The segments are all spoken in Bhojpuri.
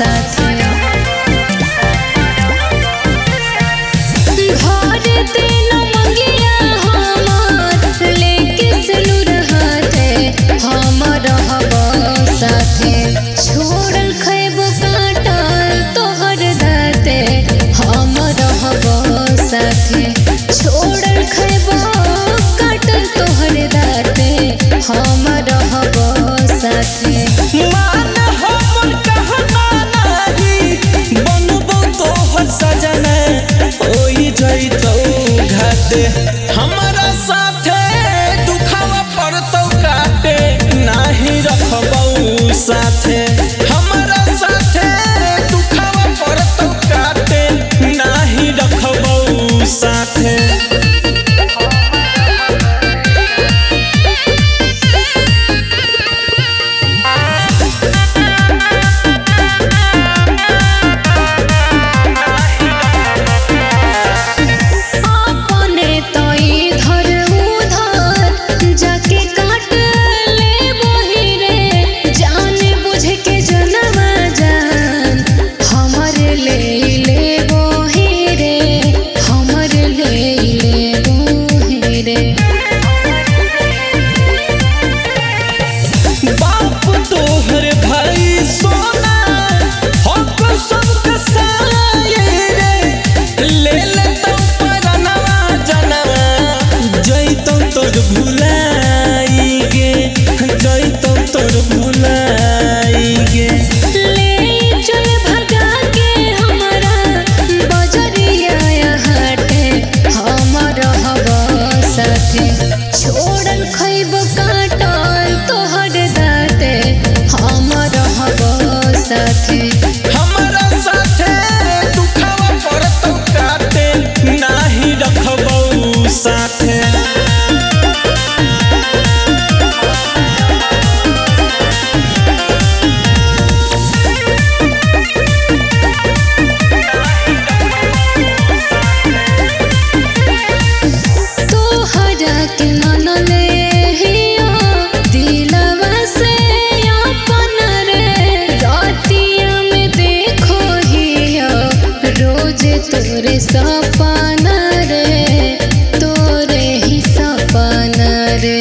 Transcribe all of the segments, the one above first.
साथे भर दिन मंगिया हमार लेके सिनुर हाथे हम रहब साथे छोड़ल खैबो काटल तोहर दाते हम रहब साथे छोड़ल खैबो काटल तोहर दाते हम रहब साथे मान हमर कहना नाही बनबो तोहर सजना ओई जइतौ घाटे हमरा साथे दुखावा पड़तौ काटे नाही रखबौ साथे हमरा साथे दुखावा पड़तौ काटे नाही रखबौ साथे बाप तोहर भाई सोना हक सबके साये रे ले लेतौ परनवा जनवा जइतौ तोर भुलाई गे जइतौ तोर भुलाई गे ले चल भगा के हमरा बजरिया हाटे हम रहब साथे छोड़ल खैब काटल तोहर दाते हम रहब साथे हमरा साथे दुखावा पड़तौ काटे नाही रखबौ साथे तोहरा के मनले हिया दिलवा से अपन रे रातिया में देखो हिया रोज तोरे सपना रे तोरे ही सपना रे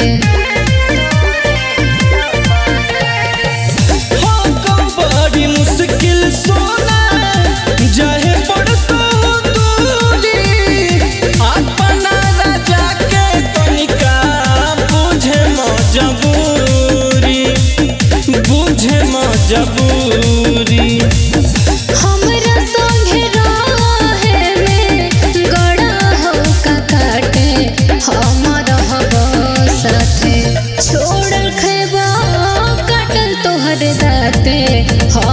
हो बड़ी मुश्किल सोना जाहे पड़तो दूरी अपना राजा के तनिका बुझे मजबूरी हमरा संगे रहे में गड़ा हो का काटे हम रहब साथे छोड़ल खैबो काटल तोहर दाते